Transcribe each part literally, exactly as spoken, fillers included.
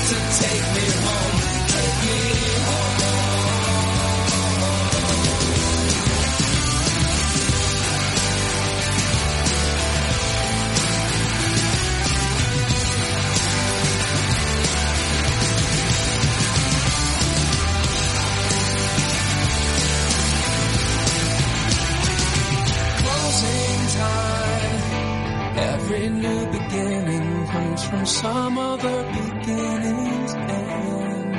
to take me home, take me home. Every new beginning comes from some other beginning's end.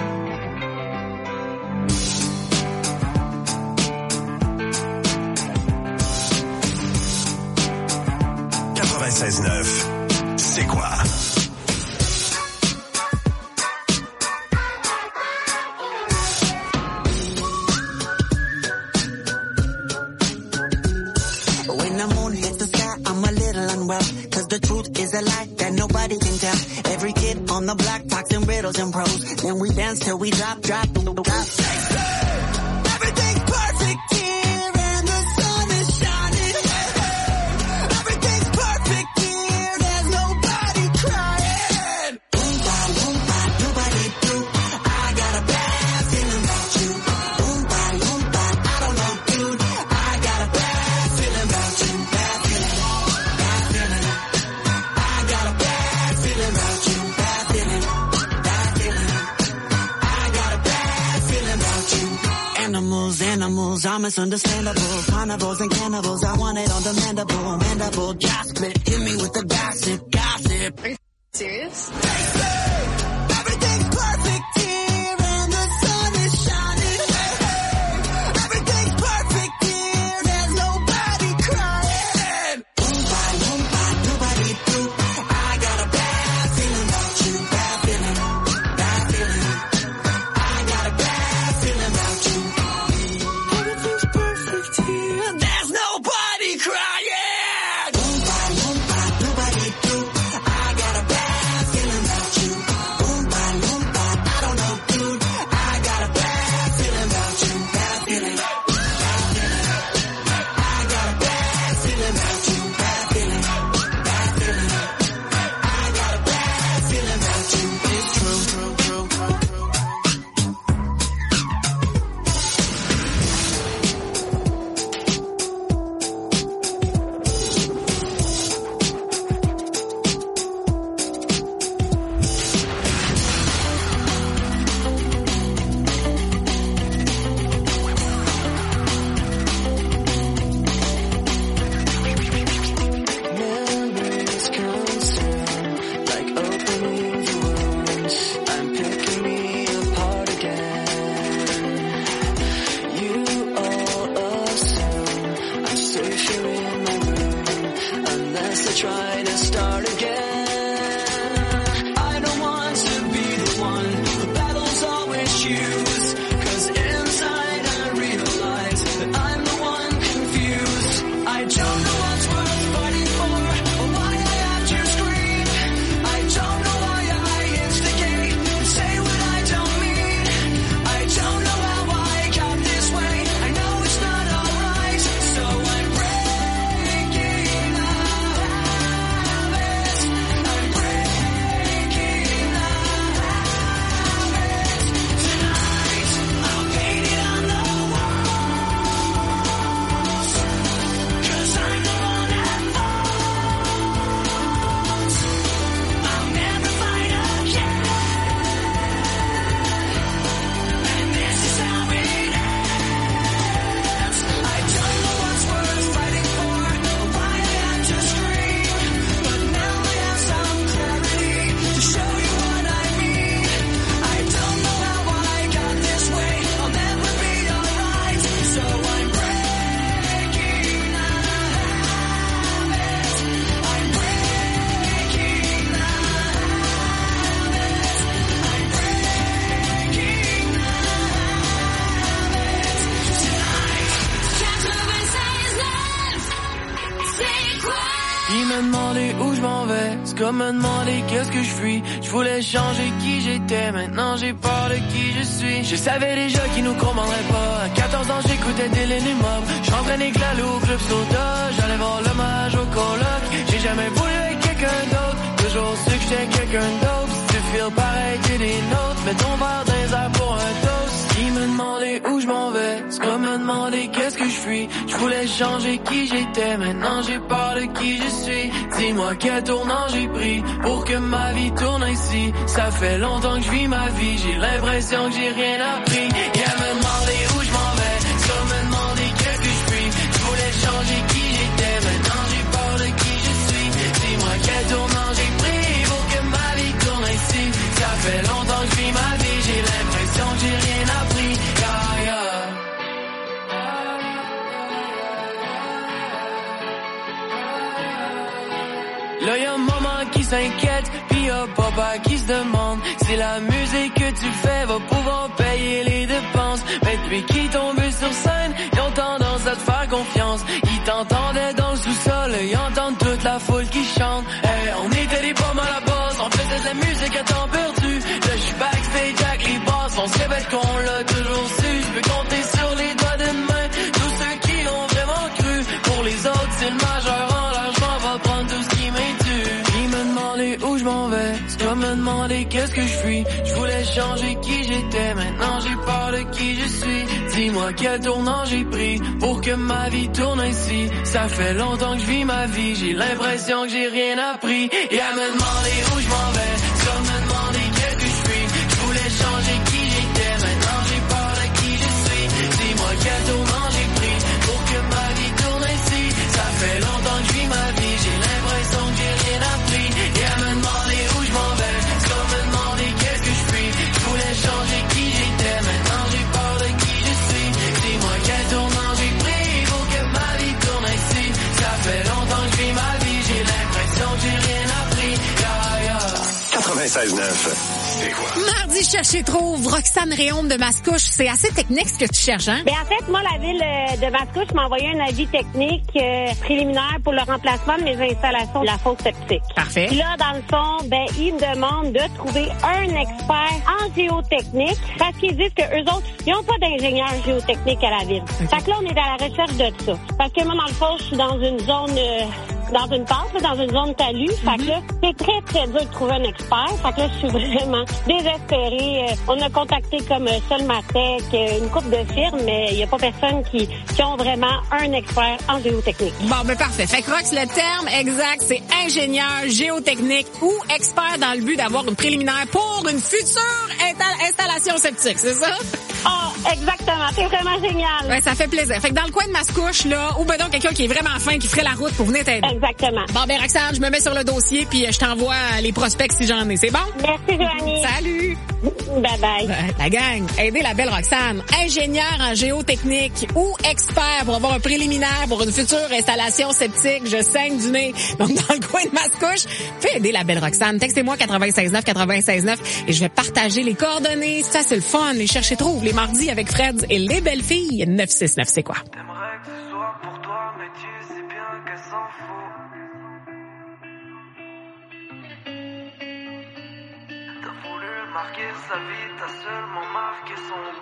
quatre-vingt-seize neuf, c'est quoi? When the moon hits the sky, I'm a little unwell. Cause the truth is a lie that nobody can tell. Every kid on the block talks in riddles and prose. Then we dance till we drop, drop, drop. Everything's perfect here and the sun is shining. Everything's perfect here, there's nobody crying. Boom, ba, boom, ba, nobody do. I got a bad feeling about you. Boom, ba, boom, ba, I don't know, dude. I got a bad feeling about you. Bad feeling, bad feeling. I got a bad feeling about you. Bad feeling, bad feeling. I got a bad feeling about you. Animals, animals, I'm misunderstandable. Carnivores and cannibals, I want it on the mandible. Mandible, job split, hit me with the gossip, gossip. Are you serious? Everything's perfect here and the sun is shining. Everything's perfect here, there's nobody crying. Boom, ba, boom, ba, nobody do. I got a bad feeling about you. Bad feeling, bad feeling. I got a bad feeling about you. Everything's perfect here, there's nobody crying. Boom, ba, boom, ba, nobody do. I got a bad feeling about you. Boom, ba, boom, ba, I don't know, dude. I got a bad feeling about you. Bad feeling, bad feeling. I got a bad feeling about you. Bad feeling, bad feeling. I got a bad feeling about you. It's true, true, true, true, true. Memories come through like opening wounds. I'm picking me apart again. You all assume I'm safe here in my room unless I try to start again. I don't want to be the one who battles always choose. Cause inside I realize that I'm the one confused. I don't know what's worth fighting for or why I have to scream. I don't know why I instigate and say what I don't mean. I don't know how I got this way. I know it's not alright, so I'm breaking the habit. I'm breaking the habit. Tonight I'll paint it on the walls. Cause I'm the one at fault. I'll never fight again. And this is how it ends. I don't know what's worth fighting for or why I have to scream. But now I have some clarity to show you what I mean. I don't know how I got this way. I'll never be alright. So I'm breaking the habit. I'm breaking the habit. I'm breaking the habit. Tonight. quatre-vingt-seize neuf, c'est quoi? Il m'a demandé où je m'en vais, c'est comme me demander qu'est-ce que je fuis. Je voulais changer qui j'étais, maintenant j'ai peur de qui je suis. Je savais déjà qu'ils nous comprendraient pas. À quatorze ans j'écoutais Dylan et Mob. J'entraînais que la loup, club soda. J'allais voir l'hommage au coloc. J'ai jamais voulu être quelqu'un d'autre, toujours su que j'étais quelqu'un d'autre. C'est feel pareil que des nôtres. Mets ton verre dans les airs pour un toast. Ils me demandaient où je m'en vais, c'est comme me demander qu'est-ce que je suis. Je voulais changer qui j'étais, maintenant j'ai peur de qui je suis. Dis-moi quel tournant j'ai pris pour que ma vie tourne ainsi. Ça fait longtemps que je vis ma vie, j'ai l'impression que j'ai rien appris. Et à me demander où je m'en vais, c'est comme me demander qu'est-ce que je suis. Je voulais changer qui j'étais, maintenant j'ai peur de qui je suis. Dis-moi quel tournant j'ai pris pour que ma vie tourne ainsi. Ça fait longtemps que je vis ma vie, j'ai l'impression que j'ai rien appris. Yeah, yeah. Là y'a maman qui s'inquiète, pis y'a papa qui se demande si la musique que tu fais va pouvoir payer les dépenses. Mais depuis qu'ils tombent sur scène, ils ont tendance à te faire confiance. Ils t'entendaient dans le sous-sol, ils entendent toute la foule qui chante. Hey, on était des pommes à la base, on faisait de la musique à temps perdu. Là j'suis backstage avec les basses, on se répète qu'on l'a toujours su. J'peux compter sur les doigts d'une main tous ceux qui l'ont vraiment cru. Pour les autres c'est le majeur en l'argent va prendre tout ce qui m'intue. Ils me demandaient où je m'en vais, c'est comme me demander qu'est-ce que je suis. Je voulais changer qui j'étais, maintenant j'ai peur de qui je suis. Dis-moi quel tournant j'ai pris pour que ma vie tourne ainsi. Ça fait longtemps que je vis ma vie, j'ai l'impression que j'ai rien appris. Et à me demander où je m'en vais, c'est comme me demander qu'est-ce que je suis. Je voulais changer qui j'étais, maintenant j'ai peur de qui je suis. Dis-moi quel tournant j'ai pris pour que ma vie tourne ainsi. Ça fait longtemps que je vis ma vie, j'ai l'impression que j'ai rien appris. Et à me demander où je m'en vais, c'est comme me demander qu'est-ce que je suis. Je voulais changer qui j'étais, maintenant j'ai peur de qui je suis. Dis-moi quel tournant j'ai pris pour que ma vie tourne ainsi. Ça fait longtemps que je vis ma vie, j'ai l'impression que j'ai rien appris. Yeah, yeah. quatre-vingt-seize neuf. C'est quoi? Mardi, cherche et trouve. Roxane Réaume de Mascouche. C'est assez technique ce que tu cherches, hein? Ben, en fait, moi, la ville de Mascouche m'a envoyé un avis technique euh, préliminaire pour le remplacement de mes installations de la fosse septique. Parfait. Puis là, dans le fond, ben, ils me demandent de trouver un expert en géotechnique parce qu'ils disent que eux autres, ils n'ont pas d'ingénieur géotechnique à la ville. Okay. Fait que là, on est à la recherche de ça. Parce que moi, dans le fond, je suis dans une zone... Euh, dans une passe, là, dans une zone talus. Mm-hmm. Fait que là, c'est très, très dur de trouver un expert. Fait que là, je suis vraiment désespérée. Euh, on a contacté comme euh, Solmatec, euh, une couple de firmes, mais il n'y a pas personne qui, qui ont vraiment un expert en géotechnique. Bon, ben parfait. Fait que Rox, le terme exact, c'est ingénieur géotechnique ou expert dans le but d'avoir une préliminaire pour une future insta- installation septique, c'est ça? Ah, oh, exactement. C'est vraiment génial. Ouais, ça fait plaisir. Fait que dans le coin de Mascouche, là, ou ben donc quelqu'un qui est vraiment fin, qui ferait la route pour venir t'aider. Exactement. Bon, ben Roxane, je me mets sur le dossier puis je t'envoie les prospects si j'en ai. C'est bon? Merci, Joanie. Salut. Bye bye. La gang, aidez la belle Roxane. Ingénieur en géotechnique ou expert pour avoir un préliminaire pour une future installation septique. Je saigne du nez. Donc, dans le coin de Mascouche, fais aider la belle Roxane. Textez-moi quatre-vingt-seize neuf quatre-vingt-seize neuf et je vais partager les coordonnées. Ça, c'est le fun. Les chercher trouve les mardis avec Fred et les belles filles. neuf cent soixante-neuf, c'est quoi? T'aimerais que ce soit pour toi, mais tu sais bien qu'elle s'en fout. T'as voulu marquer sa vie, t'as seulement marqué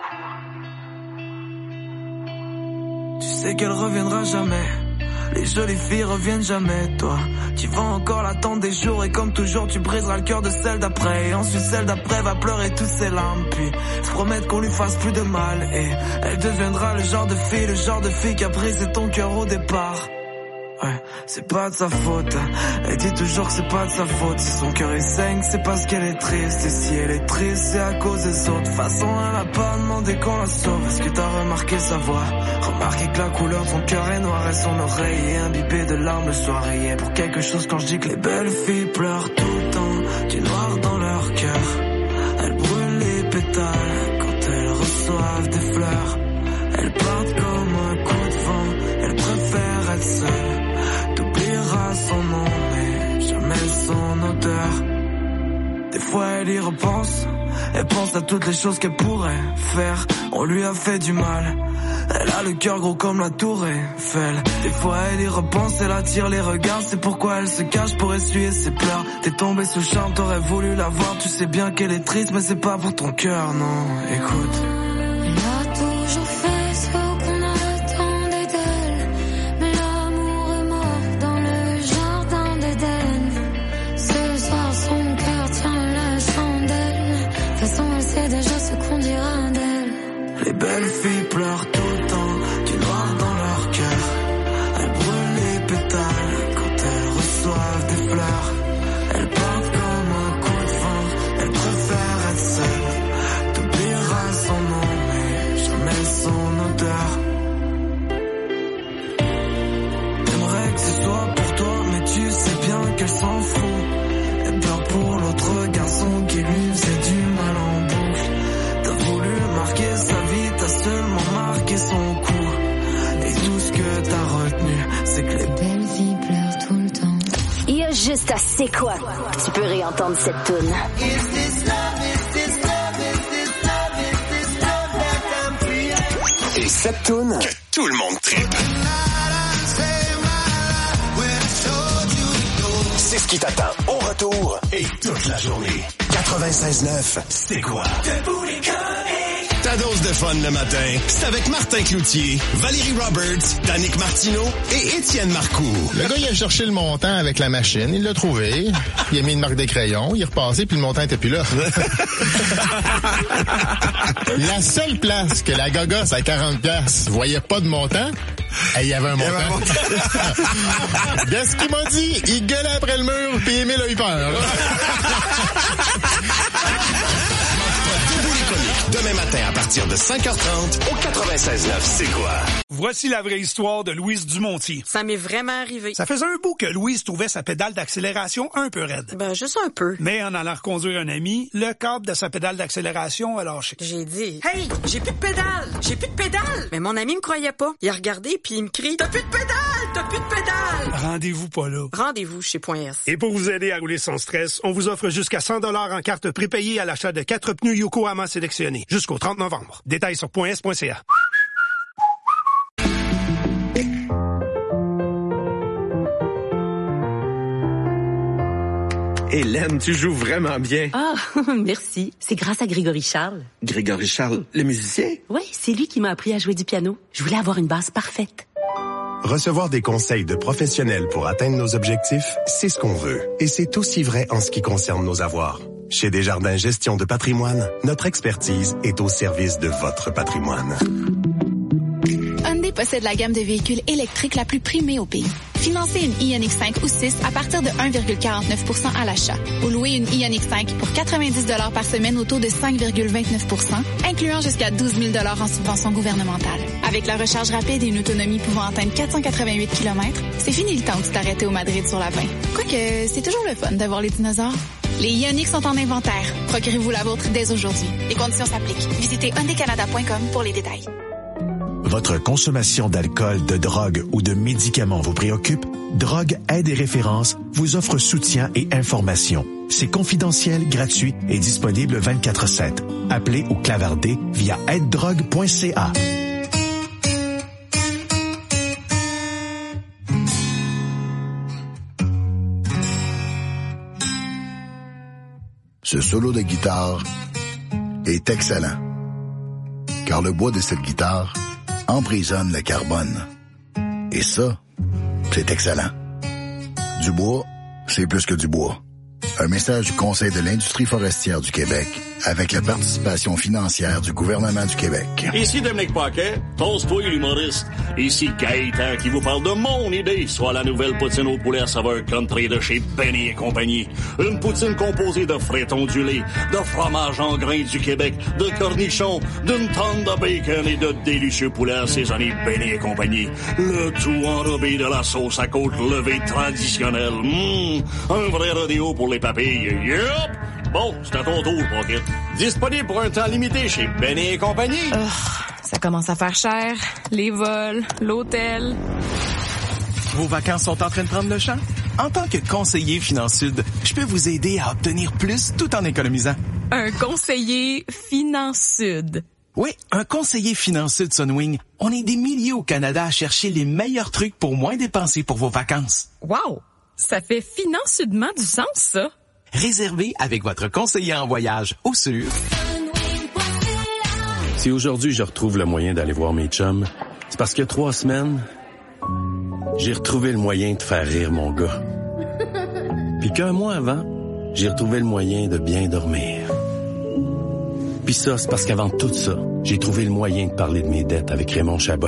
son cours. Tu sais qu'elle reviendra jamais. Les jolies filles reviennent jamais, toi. Tu vas encore l'attendre des jours et comme toujours tu briseras le cœur de celle d'après. Et ensuite celle d'après va pleurer toutes ses larmes. Puis se promettre qu'on lui fasse plus de mal. Et elle deviendra le genre de fille, le genre de fille qui a brisé ton cœur au départ. Ouais, c'est pas de sa faute. Elle dit toujours que c'est pas de sa faute. Si son cœur est saigne, c'est parce qu'elle est triste. Et si elle est triste, c'est à cause des autres. De toute façon, elle a pas demandé qu'on la sauve. Est-ce que t'as remarqué sa voix? Remarqué que la couleur de son cœur est noire et son oreille est imbibée de larmes le soir. Et est pour quelque chose quand je dis que les belles filles pleurent tout le temps du noir dans leur cœur. Elles brûlent les pétales quand elles reçoivent des fleurs. Elles partent comme un coup de vent. Elles préfèrent être seules. T'oublieras son nom mais jamais son odeur. Des fois elle y repense. Elle pense à toutes les choses qu'elle pourrait faire. On lui a fait du mal. Elle a le cœur gros comme la tour Eiffel. Des fois elle y repense, elle attire les regards. C'est pourquoi elle se cache pour essuyer ses pleurs. T'es tombé sous charme, t'aurais voulu la voir. Tu sais bien qu'elle est triste mais c'est pas pour ton cœur, non. Écoute. Elle a toujours fait ce qu'on attendait d'elle. Mais l'amour est mort dans le jardin d'Éden. Ce soir son cœur tient la chandelle. belles filles pleurent tout le temps, du noir dans leur cœur. Elles brûlent les pétales quand elles reçoivent des fleurs. Elles partent comme un coup de vent, elles préfèrent être seules. T'oublieras son nom mais jamais son odeur. T'aimerais que ce soit pour toi mais tu sais bien qu'elle s'en fout. Elle pleure pour l'autre garçon qui lui faisait du mal en boucle. T'as voulu marquer sa vie, t'as seulement marqué son coup. Et tout ce que t'as retenu, c'est que les Belle vie pleure tout le temps. Il y a juste à C'est quoi? Tu peux réentendre cette toune. Et cette toune que tout le monde tripe. C'est ce qui t'attend au retour et toute la journée. quatre-vingt-seize neuf, c'est quoi? Ta dose de fun le matin, c'est avec Martin Cloutier, Valérie Roberts, Danick Martineau et Étienne Marcoux. Le gars, il a cherché le montant avec la machine, il l'a trouvé, il a mis une marque des crayons, il est repassé, puis le montant était plus là. La seule place que la gogosse à quarante piastres voyait pas de montant, il y avait un montant. De ce qu'il m'a dit, il gueulait après le mur, puis Émile a eu peur. Demain matin à partir de cinq heures trente au quatre-vingt-seize neuf, c'est quoi? Voici la vraie histoire de Louise Dumontier. Ça m'est vraiment arrivé. Ça faisait un bout que Louise trouvait sa pédale d'accélération un peu raide. Ben, juste un peu. Mais en allant reconduire un ami, le câble de sa pédale d'accélération a lâché. J'ai dit, « Hey, j'ai plus de pédale! J'ai plus de pédale! » Mais mon ami me croyait pas. Il a regardé puis il me crie, « T'as plus de pédale! T'as plus de pédale! » Rendez-vous pas là. Rendez-vous chez Point S. Et pour vous aider à rouler sans stress, on vous offre jusqu'à cent dollars en carte prépayée à l'achat de quatre pneus Yokohama sélectionnés. Jusqu'au trente novembre. Détails sur point s point c a. Hélène, tu joues vraiment bien. Ah, merci. C'est grâce à Grégory Charles. Grégory Charles, le musicien? Oui, c'est lui qui m'a appris à jouer du piano. Je voulais avoir une base parfaite. Recevoir des conseils de professionnels pour atteindre nos objectifs, c'est ce qu'on veut. Et c'est aussi vrai en ce qui concerne nos avoirs. Chez Desjardins Gestion de patrimoine, notre expertise est au service de votre patrimoine. Hyundai possède la gamme de véhicules électriques la plus primée au pays. Financez une Ioniq cinq ou six à partir de un virgule quarante-neuf pour cent à l'achat. Ou louez une Ioniq cinq pour quatre-vingt-dix dollars par semaine au taux de cinq virgule vingt-neuf pour cent, incluant jusqu'à douze mille dollars en subvention gouvernementale. Avec la recharge rapide et une autonomie pouvant atteindre quatre cent quatre-vingt-huit kilomètres, c'est fini le temps de t'arrêter au Madrid sur la vingt. Quoique, c'est toujours le fun d'avoir les dinosaures. Les Ioniq sont en inventaire. Procurez-vous la vôtre dès aujourd'hui. Les conditions s'appliquent. Visitez hyundai canada point com pour les détails. Votre consommation d'alcool, de drogue ou de médicaments vous préoccupe? Drogue Aide et Référence vous offre soutien et information. C'est confidentiel, gratuit et disponible vingt-quatre sept. Appelez ou clavardez via aide drogue point c a. Ce solo de guitare est excellent, car le bois de cette guitare emprisonne le carbone. Et ça, c'est excellent. Du bois, c'est plus que du bois. Un message du Conseil de l'industrie forestière du Québec avec la participation financière du gouvernement du Québec. Ici Dominique Paquet, toast-toi l'humoriste. Ici Gaëtan qui vous parle de mon idée, soit la nouvelle poutine au poulet à saveur country de chez Benny et compagnie. Une poutine composée de frites ondulées, de fromage en grains du Québec, de cornichons, d'une tonne de bacon et de délicieux poulets assaisonnés Benny et compagnie. Le tout enrobé de la sauce à côte levée traditionnelle. Mmh, un vrai rodéo pour les papilles. Yup! Bon, c'est à ton tour, Pocket. Disponible pour un temps limité chez Benny et compagnie. Oh, ça commence à faire cher. Les vols, l'hôtel. Vos vacances sont en train de prendre le champ? En tant que conseiller Finansud, je peux vous aider à obtenir plus tout en économisant. Un conseiller Finansud. Oui, un conseiller Finansud Sunwing. On est des milliers au Canada à chercher les meilleurs trucs pour moins dépenser pour vos vacances. Wow! Ça fait financièrement du sens, ça. Réservez avec votre conseiller en voyage au sûr. Si aujourd'hui je retrouve le moyen d'aller voir mes chums, c'est parce qu'il y a trois semaines, j'ai retrouvé le moyen de faire rire mon gars. Puis qu'un mois avant, j'ai retrouvé le moyen de bien dormir. Puis ça, c'est parce qu'avant tout ça, j'ai trouvé le moyen de parler de mes dettes avec Raymond Chabot.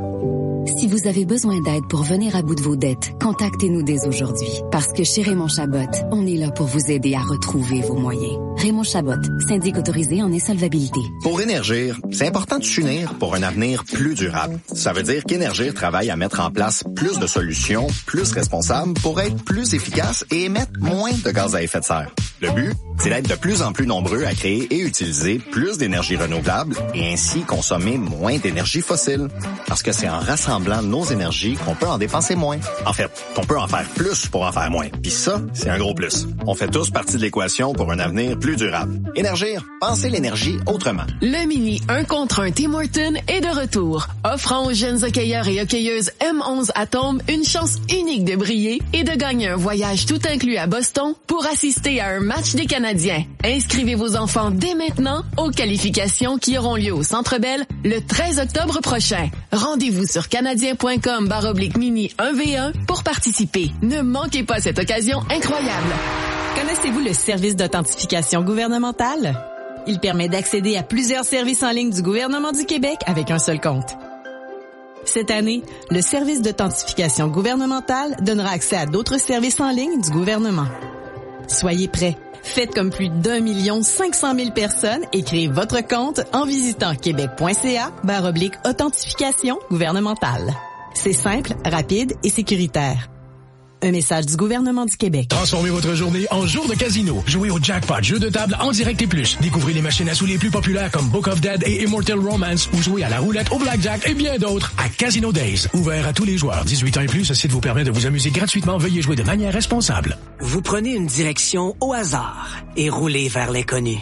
Si vous avez besoin d'aide pour venir à bout de vos dettes, contactez-nous dès aujourd'hui. Parce que chez Raymond Chabot, on est là pour vous aider à retrouver vos moyens. Raymond Chabot, syndic autorisé en insolvabilité. Pour Énergir, c'est important de s'unir pour un avenir plus durable. Ça veut dire qu'Énergir travaille à mettre en place plus de solutions, plus responsables pour être plus efficace et émettre moins de gaz à effet de serre. Le but, c'est d'être de plus en plus nombreux à créer et utiliser plus d'énergie renouvelable et ainsi consommer moins d'énergie fossile. Parce que c'est en rassemblant nos énergies qu'on peut en dépenser moins. En fait, qu'on peut en faire plus pour en faire moins. Puis ça, c'est un gros plus. On fait tous partie de l'équation pour un avenir plus durable. Énergir, pensez l'énergie autrement. Le mini un contre un Tim Hortons est de retour, offrant aux jeunes hockeyeurs et hockeyeuses M onze Atomes une chance unique de briller et de gagner un voyage tout inclus à Boston pour assister à un match des Canadiens. Inscrivez vos enfants dès maintenant aux qualifications qui auront lieu au Centre Bell le treize octobre prochain. Rendez-vous sur canadien.com barre oblique mini un v un pour participer. Ne manquez pas cette occasion incroyable. Connaissez-vous le service d'authentification gouvernementale? Il permet d'accéder à plusieurs services en ligne du gouvernement du Québec avec un seul compte. Cette année, le service d'authentification gouvernementale donnera accès à d'autres services en ligne du gouvernement. Soyez prêts. Faites comme plus d'un million cinq cent mille personnes et créez votre compte en visitant québec.ca barre oblique authentification gouvernementale. C'est simple, rapide et sécuritaire. Un message du gouvernement du Québec. Transformez votre journée en jour de casino. Jouez au Jackpot, jeu de table en direct et plus. Découvrez les machines à sous les plus populaires comme Book of Dead et Immortal Romance ou jouez à la roulette, au blackjack et bien d'autres à Casino Days. Ouvert à tous les joueurs. dix-huit ans et plus, ce site vous permet de vous amuser gratuitement. Veuillez jouer de manière responsable. Vous prenez une direction au hasard et roulez vers l'inconnu.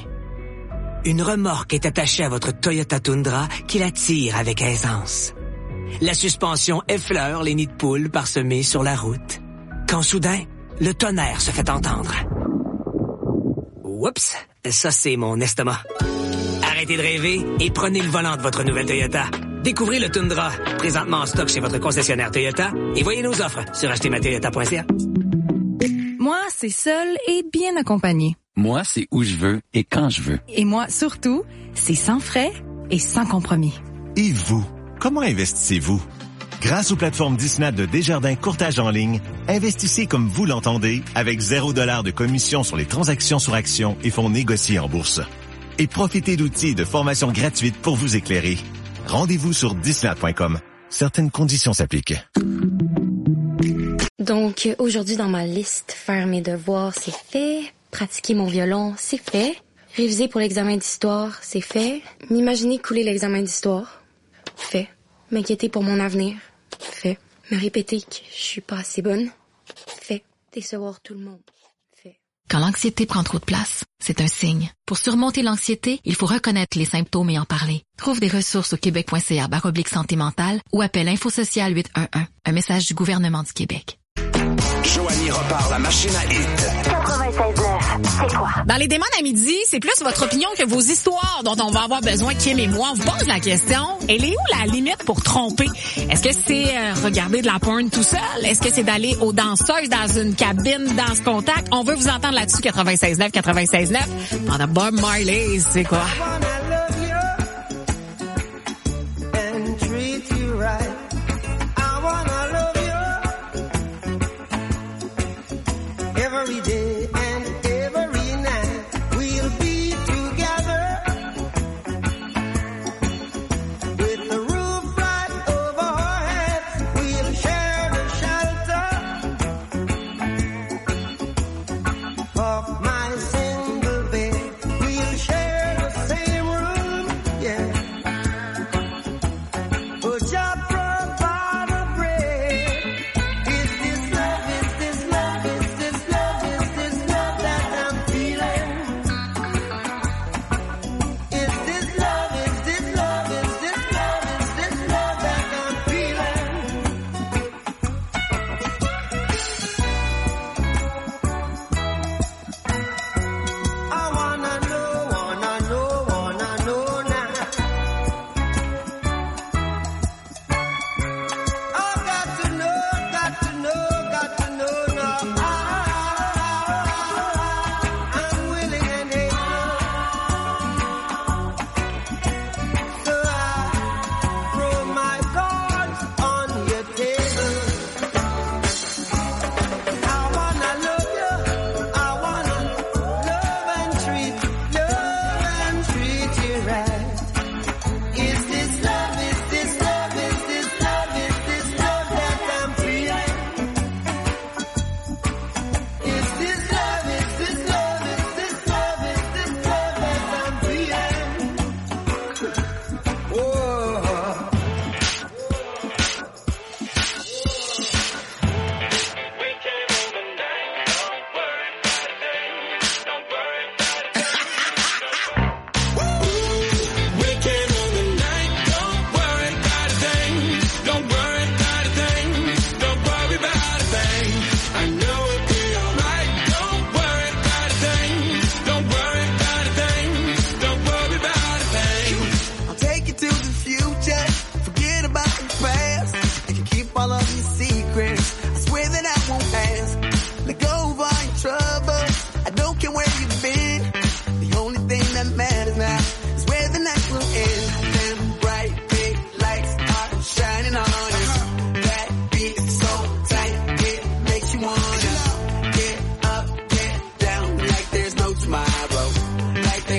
Une remorque est attachée à votre Toyota Tundra qui la tire avec aisance. La suspension effleure les nids de poules parsemés sur la route. Quand soudain, le tonnerre se fait entendre. Oups, ça c'est mon estomac. Arrêtez de rêver et prenez le volant de votre nouvelle Toyota. Découvrez le Tundra, présentement en stock chez votre concessionnaire Toyota, et voyez nos offres sur acheter ma toyota point c a. Moi, c'est seul et bien accompagné. Moi, c'est où je veux et quand je veux. Et moi, surtout, c'est sans frais et sans compromis. Et vous, comment investissez-vous? Grâce aux plateformes Disney de Desjardins Courtage en ligne, investissez comme vous l'entendez avec zéro dollar de commission sur les transactions sur actions et fonds négociés en bourse. Et profitez d'outils et de formations gratuites pour vous éclairer. Rendez-vous sur disney point com. Certaines conditions s'appliquent. Donc, aujourd'hui, dans ma liste, faire mes devoirs, c'est fait. Pratiquer mon violon, c'est fait. Réviser pour l'examen d'histoire, c'est fait. M'imaginer couler l'examen d'histoire, fait. M'inquiéter pour mon avenir, fait. Me répéter que je suis pas assez bonne, fait. Décevoir tout le monde, fait. Quand l'anxiété prend trop de place, c'est un signe. Pour surmonter l'anxiété, il faut reconnaître les symptômes et en parler. Trouve des ressources au québec.ca barre oblique santé mentale ou appelle Info Social huit un un. Un message du gouvernement du Québec. Joanie repart la machine à hit. quatre-vingt-seize neuf, c'est quoi? Dans les démons à midi, c'est plus votre opinion que vos histoires dont on va avoir besoin, Kim et moi. On vous pose la question, elle est où la limite pour tromper? Est-ce que c'est euh, regarder de la porn tout seul? Est-ce que c'est d'aller aux danseuses dans une cabine danse contact? On veut vous entendre là-dessus, quatre-vingt-seize neuf, quatre-vingt-seize neuf. Pendant Bob Marley, c'est quoi? Every day and every night we'll be together with the roof right over our heads. We'll share the shelter of my single bed. We'll share the same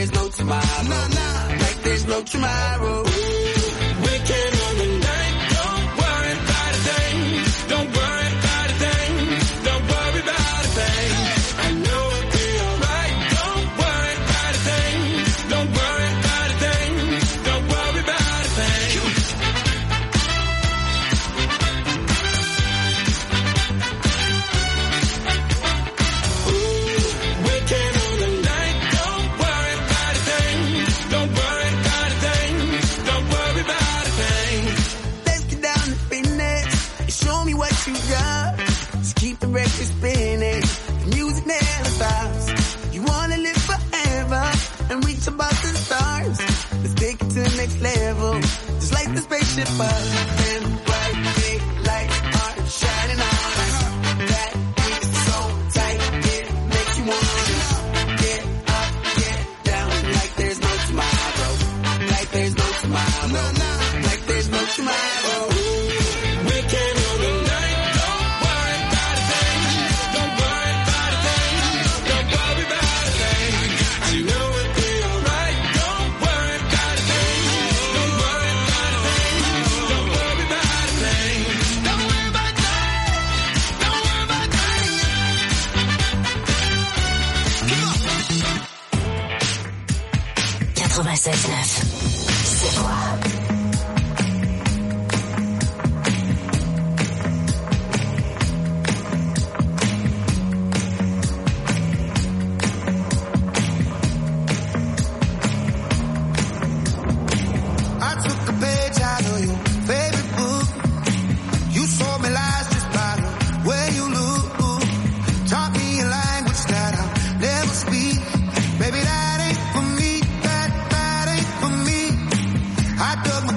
there's no tomorrow. Nah, nah. Like there's no tomorrow. Weekend on the night, don't worry about a thing. Don't worry about a thing. Don't worry about a thing. I know it'll be alright. Don't worry about a thing. Don't worry about a thing. Don't worry about a thing. Ooh, weekend on the night, don't worry about a thing. Don't worry about a thing. Don't worry about a thing. Let's get down to business. Show me what you got. Just keep the record spinning. The music never stops. You wanna live forever and reach above the stars. Let's take it to the next level. Just like the spaceship up. And bright big lights are shining on us. That beat is so tight, it makes you wanna get up, get down. Like there's no tomorrow. Like there's no tomorrow. Like there's no tomorrow. Weekend on the night, don't worry about a thing. Don't worry about a thing. Don't worry about a thing. I know it'll be alright. Don't worry about a thing. Don't worry about a thing. Don't worry about a thing. Don't worry about a thing. Don't worry about a thing. quatre-vingt-seize neuf. C'est quoi? I took a page out of your favorite book. You saw me lies just by the way you look. Taught me a language that I'll never speak. Baby, that ain't for me. That, that ain't for me. I dug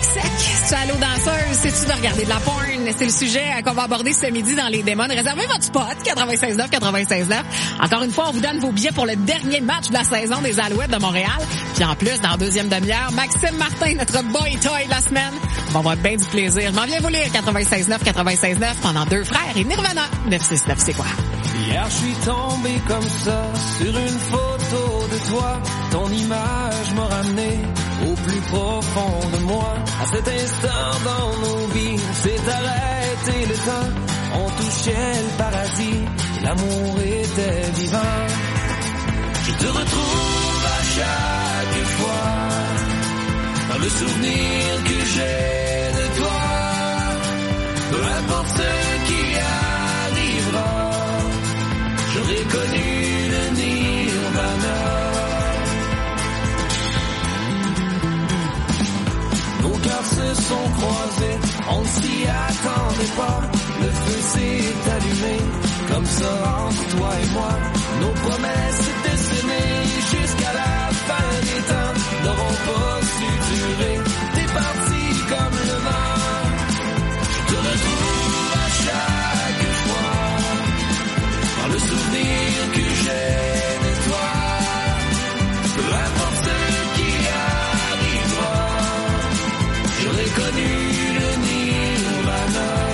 avec sec. Si tu es allô danseuse, si tu veux regarder de la porn, c'est le sujet qu'on va aborder ce midi dans les démons. Réservez votre spot, quatre-vingt-seize neuf, quatre-vingt-seize neuf. Encore une fois, on vous donne vos billets pour le dernier match de la saison des Alouettes de Montréal. Puis en plus, dans la deuxième demi-heure, Maxime Martin, notre boy toy de la semaine. On va avoir bien du plaisir. Je m'en viens vous lire quatre-vingt-seize neuf, quatre-vingt-seize neuf pendant Deux frères et Nirvana. neuf six neuf, c'est quoi? Hier, je suis tombé comme ça sur une photo de toi. Ton image m'a ramené au plus profond de moi. À cet instant dans nos vies, s'est arrêté le temps. On touchait le paradis, l'amour était vivant. Je te retrouve à chaque fois dans le souvenir que j'ai de toi. Peu importe ce qui arrivera, j'aurais connu le Nirvana. Nos cœurs se sont croisés, on ne s'y attendait pas. Le feu s'est allumé, comme ça entre toi et moi. Nos promesses étaient semées jusqu'à la fin des temps, n'auront pas su durer. T'es parti comme le vent, je te retrouve à chaque fois dans le souvenir que j'ai de toi. Peu importe ce qui arrivera, j'aurais connu le Nirvana.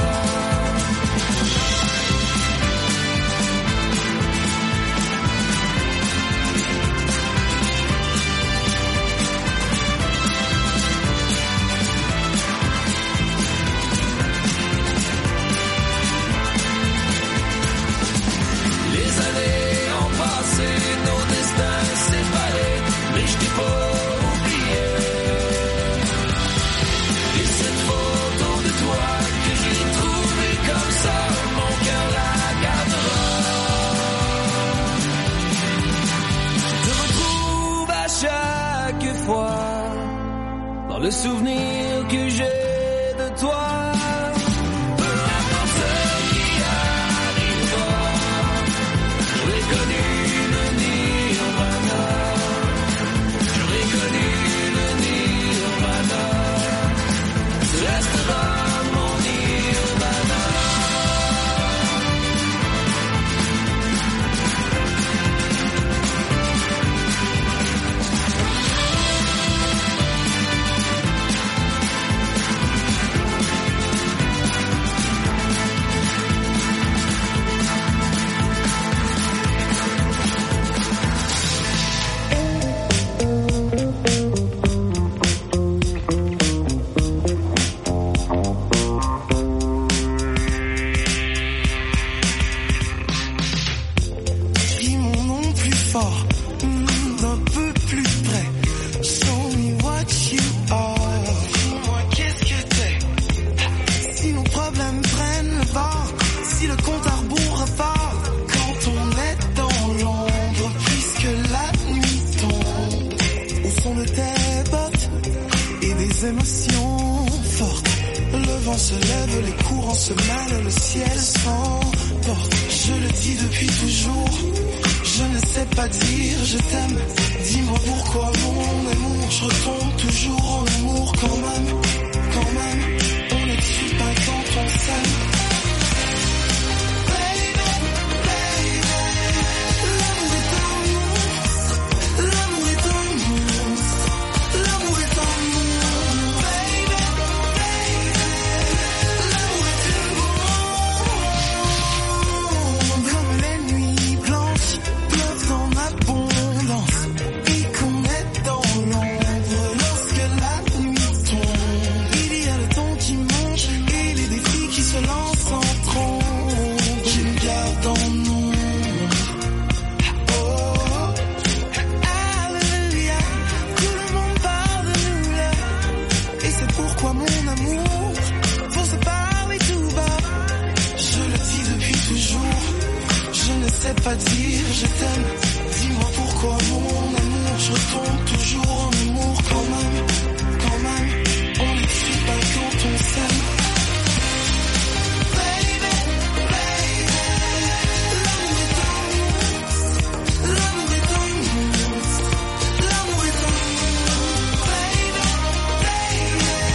Dans le souvenir que j'ai de toi. Peu importe ce qui arrivera, j'aurais connu le Nirvana. J'aurais connu le Nirvana. Ce restera mon Nirvana. Émotions fortes, le vent se lève, les courants se mêlent, le ciel s'emporte. Je le dis depuis toujours, je ne sais pas dire je t'aime. Dis-moi pourquoi mon amour, je retombe toujours en amour quand même, quand même. On n'excuse pas quand on s'aime. Pas dire je t'aime, dis-moi pourquoi mon amour, je retombe toujours en amour quand même, quand même, on n'excuse pas quand on s'aime. L'amour est en nous, l'amour est en nous, baby, baby.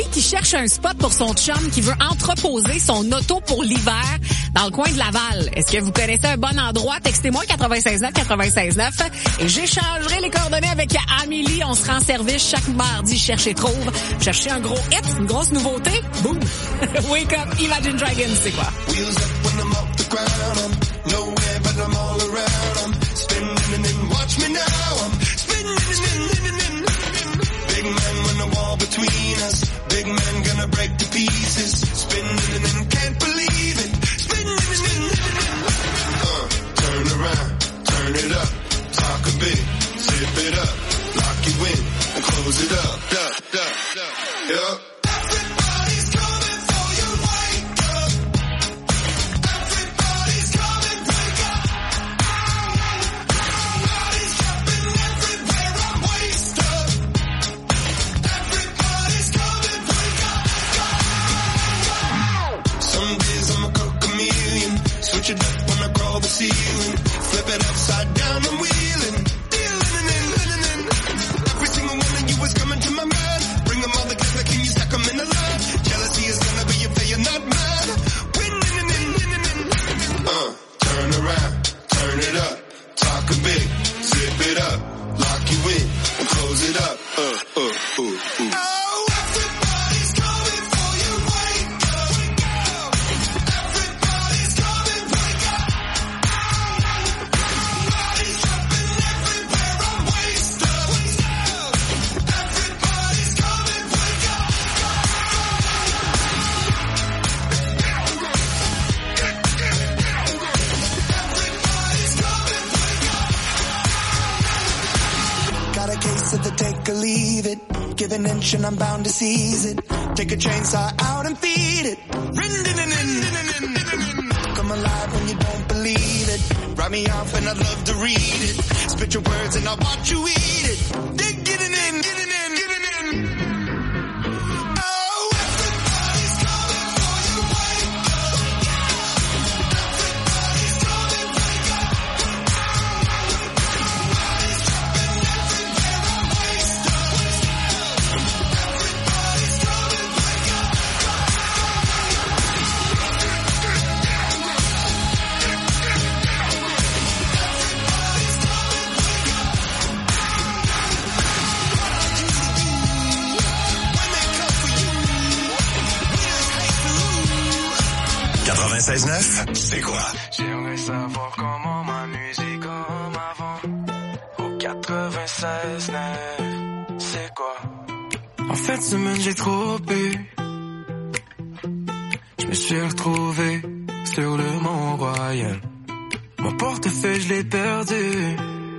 Amélie qui cherche un spot pour son chum qui veut entreposer son auto pour l'hiver dans le coin de Laval. Est-ce que vous connaissez un bon endroit? Textez-moi quatre-vingt-seize neuf quatre-vingt-seize neuf et j'échangerai les coordonnées avec Amélie. On se rend service chaque mardi. Cherche et trouve. Cherchez un gros hit, une grosse nouveauté. Boum! Wake up, Imagine Dragons, c'est quoi? Wheels up when I'm off the ground. I'm nowhere but I'm all around. I'm spinning and watch me now. I'm spinning and big man when the wall between us. Big man gonna break to pieces. Spinning and can't believe it. Spinning and uh, turn around, turn it up. Talk a bit, zip it up. Lock you in and close it up. Duh, duh, duh. Yup. Switch it up when I crawl the ceiling. Flip it upside down, I'm wheeling. Dealing and every single one of you is coming to my mind. Bring them all together, can you stack them in a line? Jealousy is gonna be your player, not mine. Winning and winning. Uh, turn around, turn it up. Talk a bit, zip it up. Lock you in and close it up. Uh, uh, ooh, ooh. Take or leave it. Give an inch and I'm bound to seize it. Take a chainsaw out and feed it. Come alive when you don't believe it. Write me off and I'd love to read it. Spit your words and I'll watch you eat it. Dig get it in, get it in, get it in. quatre-vingt-seize neuf, c'est quoi? J'aimerais savoir comment ma musique comme avant. Au quatre-vingt-seize neuf, c'est quoi? En fin de semaine, j'ai trop bu. Je me suis retrouvé sur le Mont-Royal. Mon portefeuille, je l'ai perdu.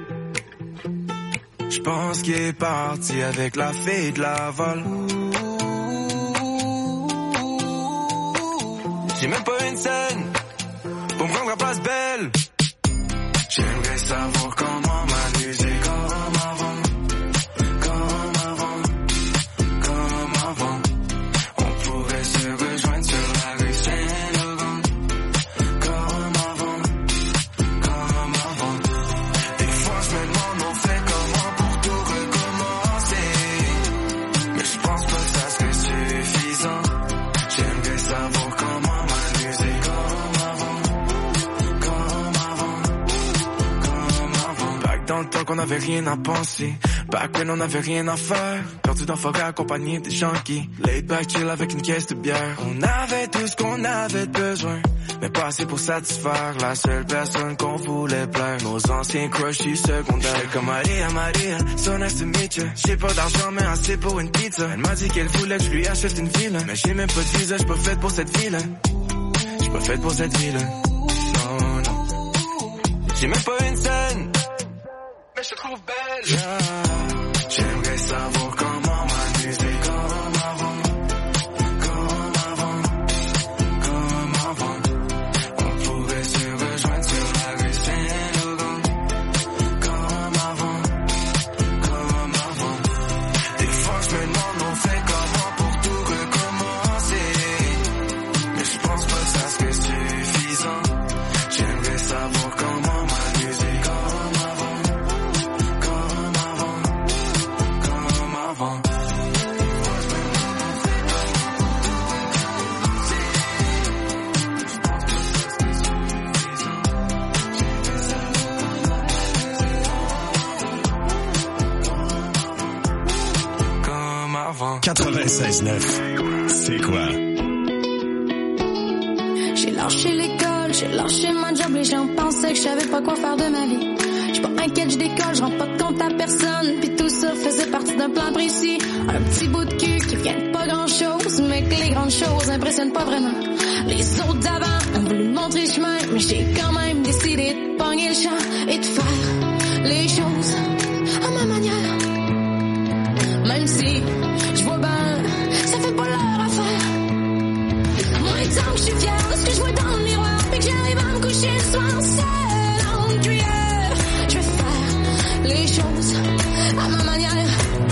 Je pense qu'il est parti avec la fille de Laval. J'ai même pas une scène pour me rendre à place belle. J'aimerais savoir comment ma musique comme avant, comme avant, comme avant. On pourrait se rejoindre sur la rue Saint-Laurent, comme avant, comme avant. Des fois je me demande on fait comment pour tout recommencer, mais je pense pas que ça serait suffisant. J'aimerais savoir comment dans le temps qu'on avait rien à penser, back when on avait rien à faire, perdu dans forêt accompagné des gens qui laid back chill avec une caisse de bière. On avait tout ce qu'on avait besoin, mais pas assez pour satisfaire la seule personne qu'on voulait plaire. Nos anciens crushs secondaires. J'étais comme Maria, Maria, so nice to meet you. J'ai pas d'argent mais assez pour une pizza. Elle m'a dit qu'elle voulait que je lui achète une ville, mais j'ai même pas de visa, j'suis pas faite pour cette ville. J'suis pas faite pour cette ville. Non, non. J'ai même pas une scène, mais je te trouve belle. Yeah. J'aimerais savoir comment ma musique comme avant, comme avant, comme avant. On pourrait se rejoindre sur la rue Saint-Laurent, comme avant, comme avant. Des fois je me demande on fait comment pour tout recommencer, mais je pense pas que ça serait suffisant. J'aimerais savoir comment ma musique comme avant, comme avant. quatre-vingt-seize neuf, c'est quoi? J'ai lâché l'école, j'ai lâché ma job, les gens pensaient que je savais pas quoi faire de ma vie. J'suis pas inquiète, j'décolle, j'rends pas de compte à personne, pis tout ça faisait partie d'un plan précis. Un petit bout de cul qui vient de pas grand chose, mais que les grandes choses impressionnent pas vraiment. Les autres d'avant ont voulu me montrer le chemin, mais j'ai quand même décidé de pogner le champ et de faire les choses à ma manière. Même si j'vois ben, ça fait pas leur affaire. Moi, tant que je suis fière de ce que je vois dans le miroir, puis que j'arrive à me coucher le soir seule en cuillère, je vais faire les choses à ma manière.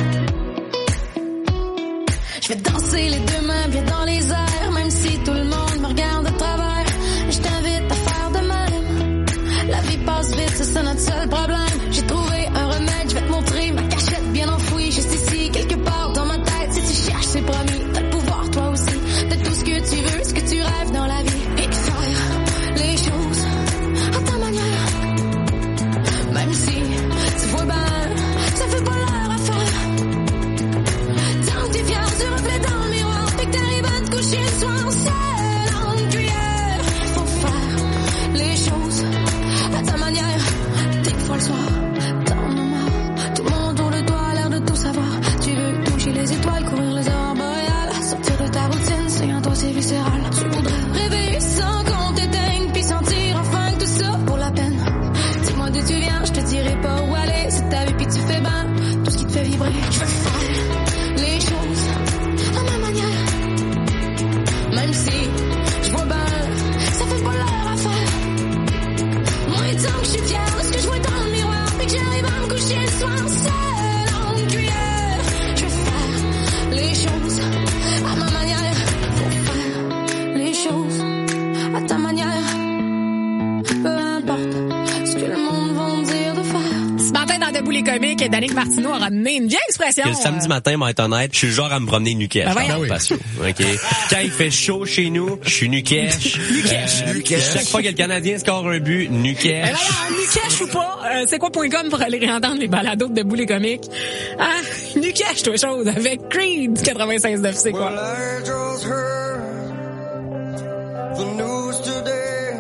Je vais danser les deux mains bien dans les airs, même si tout le monde me regarde de travers. Je t'invite à faire de même. La vie passe vite, c'est ça notre seul problème. J'ai trouvé un remède, je vais te montrer ma cachette bien enfouie, juste ici, quelque part dans ma tête. Si tu cherches, c'est promis, t'as le pouvoir toi aussi, de tout ce que tu veux, ce que tu rêves dans la vie, et de faire les choses à ta manière. Même si tu vois ben, ça fait pas leur affaire. Tant que t'es fier du reflet dans le miroir, puis que t'arrives à te coucher le soir seul en cuillère, faut faire les choses à ta manière. Des fois le soir, t'en as marre, tout le monde autour de toi a l'air de tout savoir. Tu veux toucher les étoiles, courir les aurores boréales, sortir de ta routine, c'est en toi c'est viscéral. Tu voudrais rêver sans qu'on t'éteigne, puis sentir enfin que tout ça vaut la peine. Dis-moi d'où tu viens, je te dirai pas où aller, c'est ta vie puis tu fais ben tout ce qui te fait vibrer. Je veux faire les choses à ma manière, même si je vois ben, ça fait pas leur affaire. Moi tant que je suis fière de ce que je vois dans le miroir, puis que j'arrive à me coucher le soir seule en cuillère, je vais faire les choses à ma manière. Faut faire les choses à ta manière, peu importe ce que le monde va me dire de faire. Ce matin, dans Debout les comiques, Danick Martineau a ramené une vieille expression. Le samedi matin, moi, être honnête, je suis le genre à me promener nu-cache. Ben voyons. Passion. OK. Quand il fait chaud chez nous, je suis nu-cache. Nu-cache. Euh, chaque fois que le Canadien score un but, nu-cache. Ben alors, nu-cache ou pas, euh, c'est quoi point com pour aller réentendre les balados de Debout les comiques? Ah, nu-cache, toi, chose, avec Creed quatre-vingt-seize neuf, c'est quoi? Well, I just heard the news today.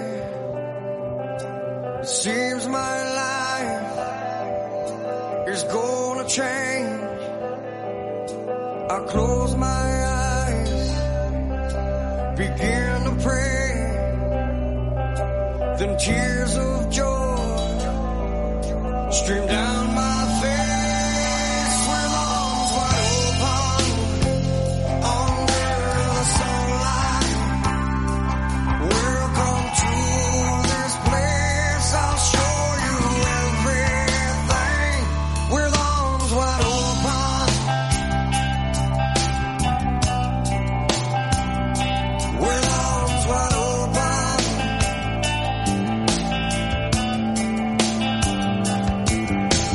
It seems my life is gonna change. I close my eyes, begin to pray, then tears of joy stream down my face with arms wide open under the sunlight. Welcome to this place, I'll show you everything with arms wide open. With arms wide open.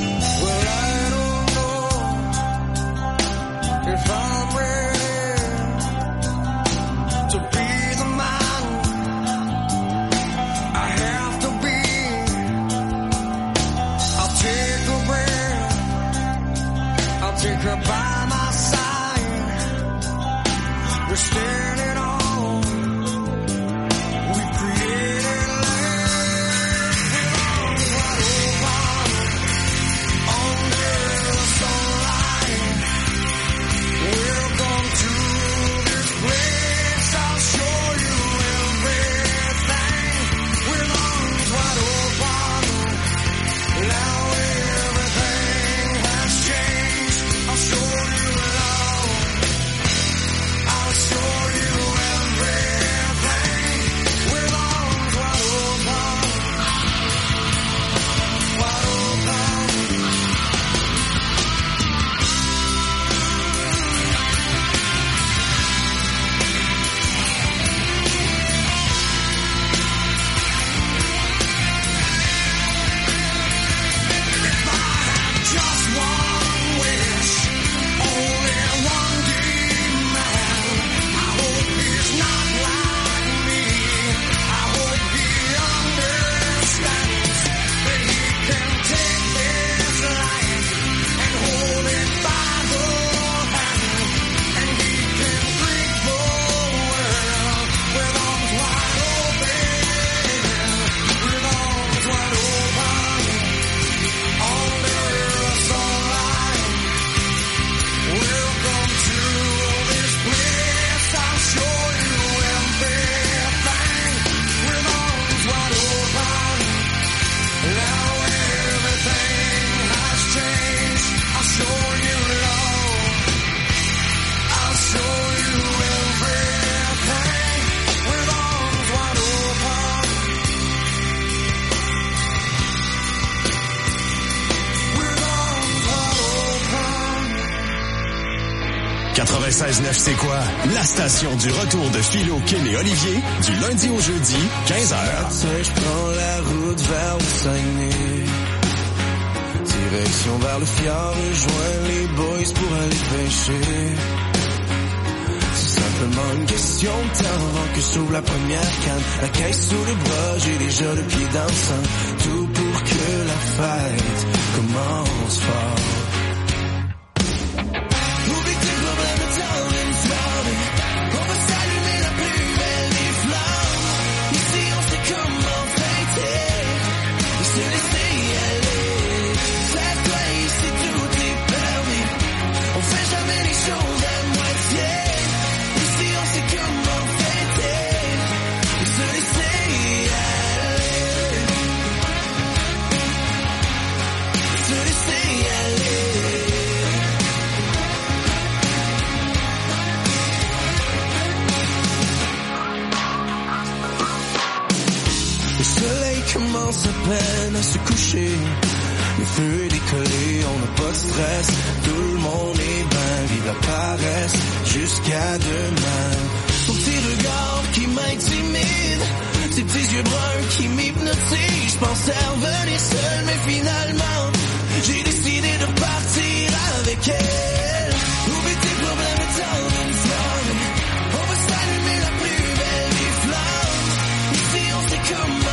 quatre-vingt-seize neuf, c'est quoi? La station du retour de Philo, Kim et Olivier, du lundi au jeudi, quinze heures. Je prends la route vers le Saguenay. Direction vers le fjord, rejoins les boys pour aller pêcher. C'est simplement une question de temps avant que s'ouvre la première canne. La caisse sous le bras, j'ai déjà le pied dans le sang. Tout pour que la fête commence fort. Commence à peine à se coucher. Le feu est décollé, on n'a pas de stress. Tout le monde est bien, vive la paresse. Jusqu'à demain. Son petit regard qui m'intimide, ses petits yeux bruns qui m'hypnotisent. Je pensais revenir seul, mais finalement j'ai décidé de partir avec elle. Oublie tes problèmes et tant d'une soirée. On va s'allumer la plus belle des flammes. Ici on sait comment.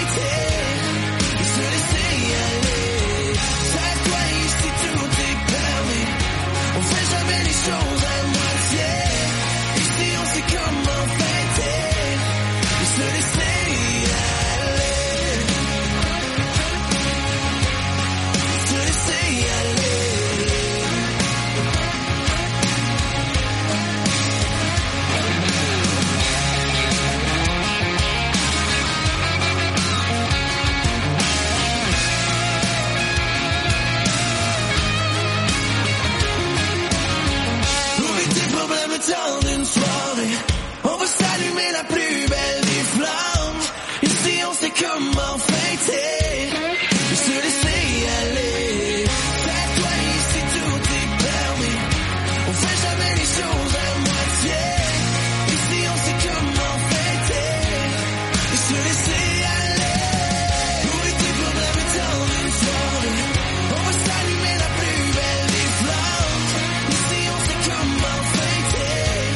Dans une soirée, on va s'allumer la plus belle des flammes. Ici on sait comment fêter et se laisser aller. Fais-toi ici, tout est permis. On fait jamais les choses à moitié. Ici on sait comment fêter et se laisser aller. Oublie tes problèmes dans une soirée. On va s'allumer la plus belle des flammes. Ici on sait comment fêter.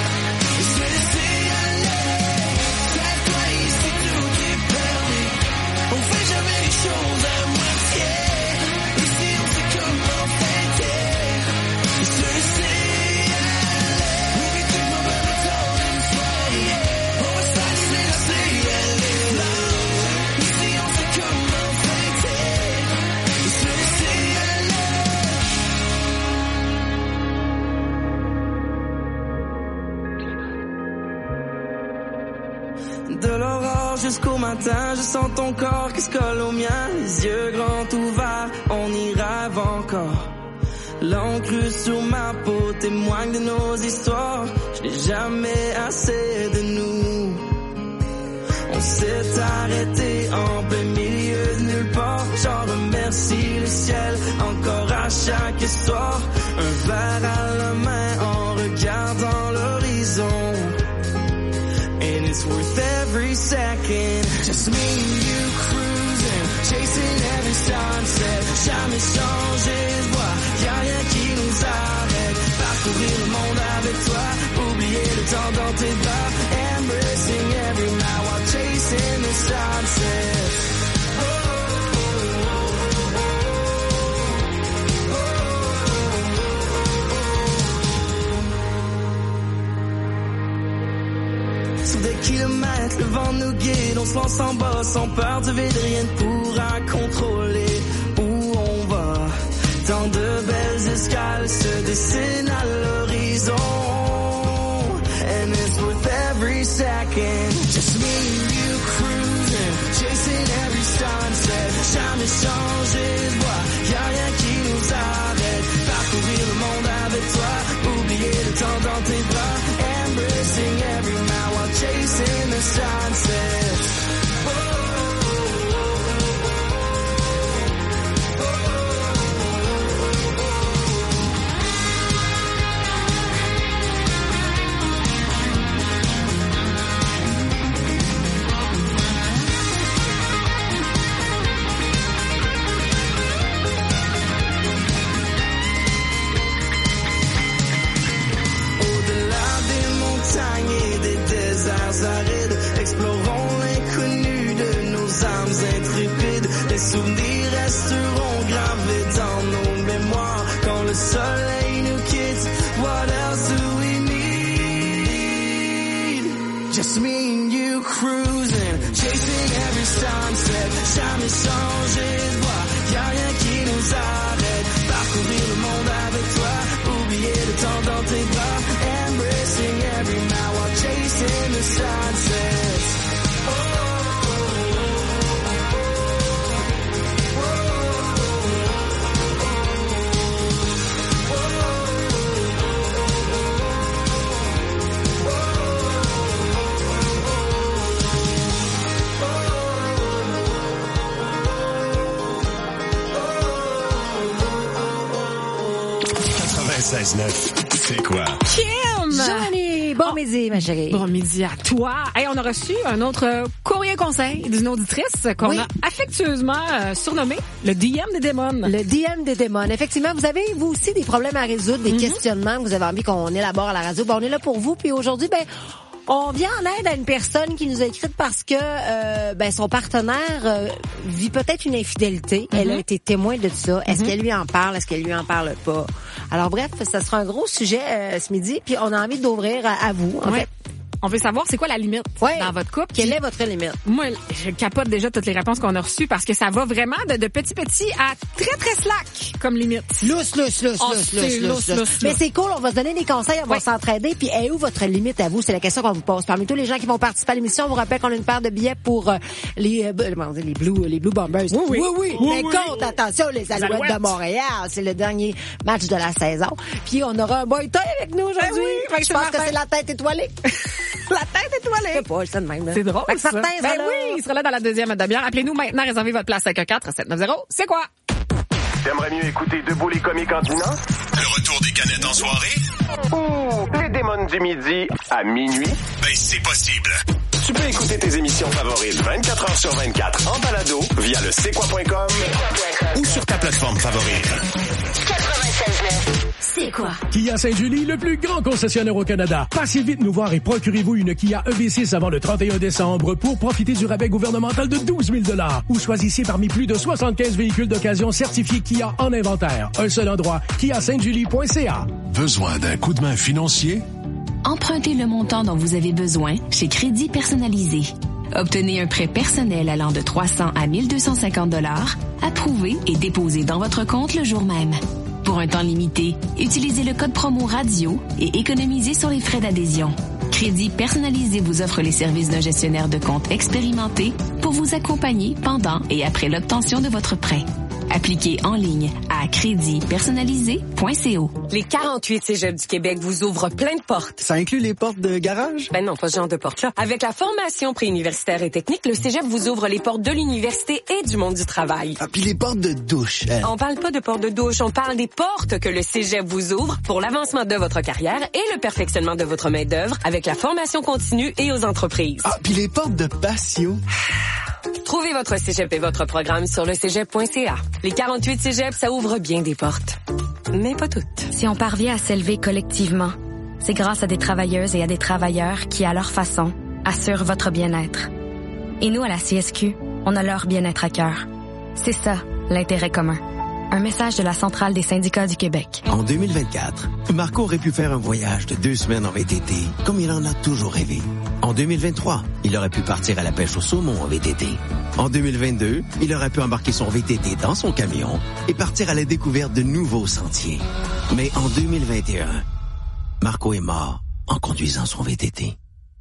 Chose à moitié. Ici on sait comment fêter et se laisser aller. Oublie tes problèmes dans une soirée. On va s'allumer la ciel des flammes. Ici on sait comment fêter et se laisser aller. De l'aurore jusqu'au matin, je sens ton corps qui se colle au mien. Les yeux grands ouverts, on y rêve encore. L'encre sur ma peau témoigne de nos histoires. Je n'ai jamais assez de nous. On s'est arrêté en plein milieu de nulle part. J'en remercie le ciel encore à chaque soir. Un verre à la main en regardant l'horizon. And it's worth every second. Just me and you cruising, chasing every sunset. Jamais changé de voie, y'a rien qui nous arrête. Parcourir le monde avec toi, oublier le temps dans tes bras. Embracing every mile while chasing the sunset. Sur des kilomètres, le vent nous guide, on se lance en bas sans peur du vide, rien ne pourra contrôler où on va. Tant de belles escales se dessinent à l'horizon. And it's worth every second. Just me and you cruising, chasing every sunset. Jamais changé de voie, y'a rien qui nous arrête. Parcourir le monde avec toi, oublier le temps dans tes bras. Embracing every mile while chasing the sunset. le soleil nous quitte, what else do we need? Just me and you cruising, chasing every sunset, jamais changer de voie, y'a rien qui nous arrête, parcourir le monde avec toi, oublier le temps dans tes bras, embracing every now while chasing the sunsets. quatre-vingt-seize neuf, c'est quoi? Kim! Johnny! Bon oh. midi, ma chérie. Bon midi à toi. Hey, on a reçu un autre euh, courrier conseil d'une auditrice qu'on oui. a affectueusement euh, surnommé le D M des démons. Le D M des démons. Effectivement, vous avez, vous aussi, des problèmes à résoudre, des mm-hmm. questionnements que vous avez envie qu'on élabore à la radio. Ben, on est là pour vous. Puis aujourd'hui, ben, on vient en aide à une personne qui nous a écrit parce que euh, ben son partenaire euh, vit peut-être une infidélité. Mm-hmm. Elle a été témoin de ça. Est-ce mm-hmm. qu'elle lui en parle? Est-ce qu'elle lui en parle pas? Alors bref, ça sera un gros sujet euh, ce midi. Puis on a envie d'ouvrir à, à vous, en ouais. fait. On veut savoir c'est quoi la limite ouais. dans votre couple. Quelle est votre limite? Moi, je capote déjà toutes les réponses qu'on a reçues parce que ça va vraiment de, de petit petit à très très slack comme limite. Lousse, lousse, lousse, oh, lousse, lousse, lousse, lousse. Mais c'est cool, on va se donner des conseils, on va ouais. s'entraider. Puis est où votre limite à vous? C'est la question qu'on vous pose. Parmi tous les gens qui vont participer à l'émission, on vous rappelle qu'on a une paire de billets pour euh, les, euh, les Blue, les Blue Bombers. Oui, oui, oui. oui. oui Mais oui. compte, attention, les Alouettes, Alouettes de Montréal. C'est le dernier match de la saison. Puis on aura un boy toy avec nous aujourd'hui. Ben oui, je pense que c'est la tête étoilée. La tête étoilée. Je sais pas, c'est de même, là. C'est drôle, ça. Certains, ben oui, il sera là dans la deuxième demi-heure. Appelez-nous maintenant, réservez votre place à quatre sept neuf zéro. C'est quoi? T'aimerais mieux écouter Debout les comiques en dînant? Le retour des canettes en soirée? Ou les démons du midi à minuit? Ben, c'est possible. Tu peux écouter tes émissions favorites vingt-quatre heures sur vingt-quatre en balado via le c'est quoi point com ou sur ta plateforme favorite. quatre-vingt-seize neuf. C'est quoi? Kia Sainte-Julie, le plus grand concessionnaire au Canada. Passez vite nous voir et procurez-vous une Kia E V six avant le trente et un décembre pour profiter du rabais gouvernemental de douze mille dollars. Ou choisissez parmi plus de soixante-quinze véhicules d'occasion certifiés Kia en inventaire. Un seul endroit, kia sainte julie point c a. Besoin d'un coup de main financier? Empruntez le montant dont vous avez besoin chez Crédit Personnalisé. Obtenez un prêt personnel allant de trois cents à mille deux cent cinquante dollars, approuvé et déposé dans votre compte le jour même. Pour un temps limité, utilisez le code promo radio et économisez sur les frais d'adhésion. Crédit Personnalisé vous offre les services d'un gestionnaire de compte expérimenté pour vous accompagner pendant et après l'obtention de votre prêt. Appliquez en ligne à crédit personnalisé point co. Les quarante-huit cégeps du Québec vous ouvrent plein de portes. Ça inclut les portes de garage? Ben non, pas ce genre de portes-là. Avec la formation préuniversitaire et technique, le cégep vous ouvre les portes de l'université et du monde du travail. Ah, puis les portes de douche. Hein? On parle pas de portes de douche, on parle des portes que le cégep vous ouvre pour l'avancement de votre carrière et le perfectionnement de votre main-d'œuvre avec la formation continue et aux entreprises. Ah, puis les portes de patio. Trouvez votre cégep et votre programme sur le cégep point c a. Les quarante-huit cégeps, ça ouvre bien des portes. Mais pas toutes. Si on parvient à s'élever collectivement, c'est grâce à des travailleuses et à des travailleurs qui, à leur façon, assurent votre bien-être. Et nous, à la C S Q, on a leur bien-être à cœur. C'est ça, l'intérêt commun. Un message de la Centrale des syndicats du Québec. En deux mille vingt-quatre, Marco aurait pu faire un voyage de deux semaines en V T T, comme il en a toujours rêvé. En deux mille vingt-trois, il aurait pu partir à la pêche au saumon en V T T. En deux mille vingt-deux, il aurait pu embarquer son V T T dans son camion et partir à la découverte de nouveaux sentiers. Mais en deux mille vingt et un, Marco est mort en conduisant son V T T.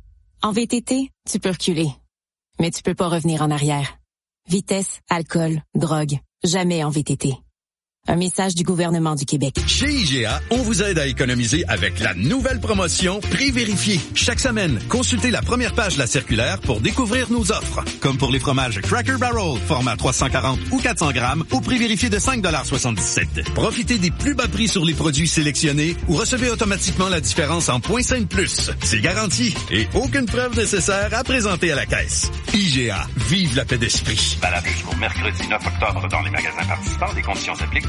En V T T, tu peux reculer, mais tu peux pas revenir en arrière. Vitesse, alcool, drogue, jamais en V T T. Un message du gouvernement du Québec. Chez I G A, on vous aide à économiser avec la nouvelle promotion Prix vérifié. Chaque semaine, consultez la première page de la circulaire pour découvrir nos offres. Comme pour les fromages Cracker Barrel, format trois cent quarante ou quatre cents grammes, au prix vérifié de cinq soixante-dix-sept. Profitez des plus bas prix sur les produits sélectionnés ou recevez automatiquement la différence en points cinq plus. C'est garanti et aucune preuve nécessaire à présenter à la caisse. I G A, vive la paix d'esprit. Valable jusqu'au mercredi neuf octobre dans les magasins participants. Des conditions s'appliquent.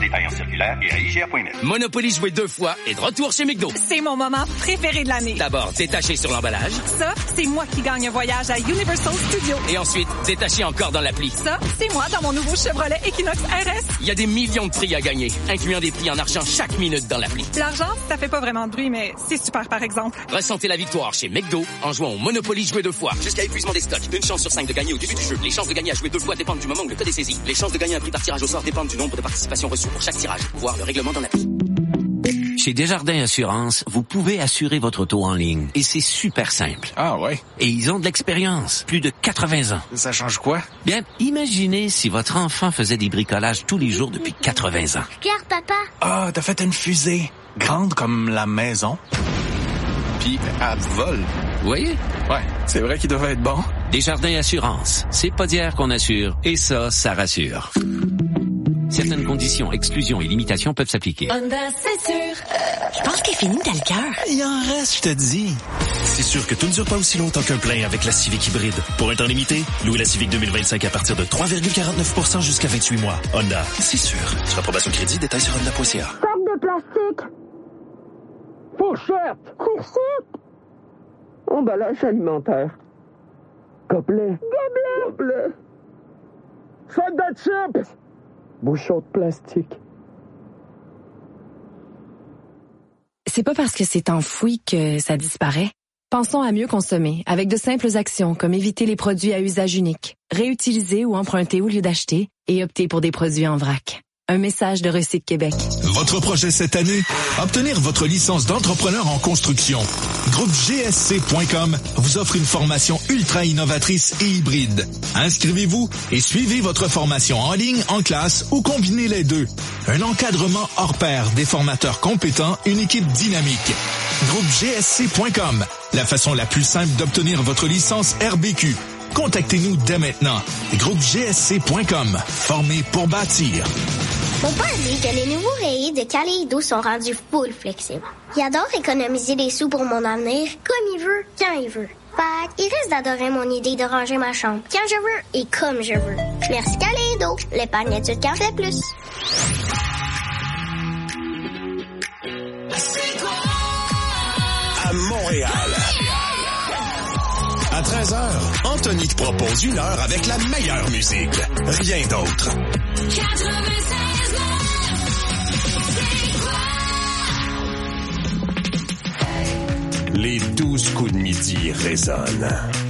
Détails en circulaire et à I G A point net. Monopoly joué deux fois et de retour chez McDo. C'est mon moment préféré de l'année. D'abord, détaché sur l'emballage. Ça, c'est moi qui gagne un voyage à Universal Studios. Et ensuite, détaché encore dans l'appli. Ça, c'est moi dans mon nouveau Chevrolet Equinox R S. Il y a des millions de prix à gagner, incluant des prix en argent chaque minute dans l'appli. L'argent, ça fait pas vraiment de bruit, mais c'est super par exemple. Ressentez la victoire chez McDo en jouant au Monopoly joué deux fois. Jusqu'à épuisement des stocks. Une chance sur cinq de gagner au début du jeu. Les chances de gagner à jouer deux fois dépendent du moment où le code est saisi. Les chances de gagner un prix par tirage au sort dépendent du nombre de participations reçues pour chaque tirage. Voir le règlement dans l'appli. Chez Desjardins Assurance, vous pouvez assurer votre auto en ligne. Et c'est super simple. Ah ouais? Et ils ont de l'expérience. Plus de quatre-vingts ans. Ça change quoi? Bien, imaginez si votre enfant faisait des bricolages tous les jours depuis quatre-vingts ans. Regarde, papa. Ah, t'as fait une fusée. Grande comme la maison. Puis, elle vole. Vous voyez? Ouais, c'est vrai qu'il devait être bon. Desjardins Assurance. C'est pas d'hier qu'on assure. Et ça, ça rassure. Certaines conditions, exclusions et limitations peuvent s'appliquer. Honda, c'est sûr. Je pense qu'il finit dans le cœur. Il en reste, je te dis. C'est sûr que tout ne dure pas aussi longtemps qu'un plein avec la Civic hybride. Pour un temps limité, louez la Civic deux mille vingt-cinq à partir de trois virgule quarante-neuf pour cent jusqu'à vingt-huit mois. Honda, c'est sûr. Sur approbation crédit, détails sur honda point c a. Sac de plastique. Fourchette. Fourchette. Emballage alimentaire. Gobelet. Gobelet. Gobelet. Sac de chips. Bouchon de plastique. C'est pas parce que c'est enfoui que ça disparaît. Pensons à mieux consommer avec de simples actions comme éviter les produits à usage unique, réutiliser ou emprunter au lieu d'acheter et opter pour des produits en vrac. Un message de Recyc Québec. Votre projet cette année? Obtenir votre licence d'entrepreneur en construction. Groupe G S C point com vous offre une formation ultra innovatrice et hybride. Inscrivez-vous et suivez votre formation en ligne, en classe ou combinez les deux. Un encadrement hors pair, des formateurs compétents, une équipe dynamique. Groupe G S C point com, la façon la plus simple d'obtenir votre licence R B Q. Contactez-nous dès maintenant. Groupe G S C point com, formé pour bâtir. Mon père dit que les nouveaux rayés de Kaleido sont rendus full flexibles. Il adore économiser des sous pour mon avenir, comme il veut, quand il veut. Fait il risque d'adorer mon idée de ranger ma chambre quand je veux et comme je veux. Merci Kaleido, l'épargne étude qu'en fait plus. À Montréal. À treize heures, Anthony te propose une heure avec la meilleure musique. Rien d'autre. Les douze coups de midi résonnent.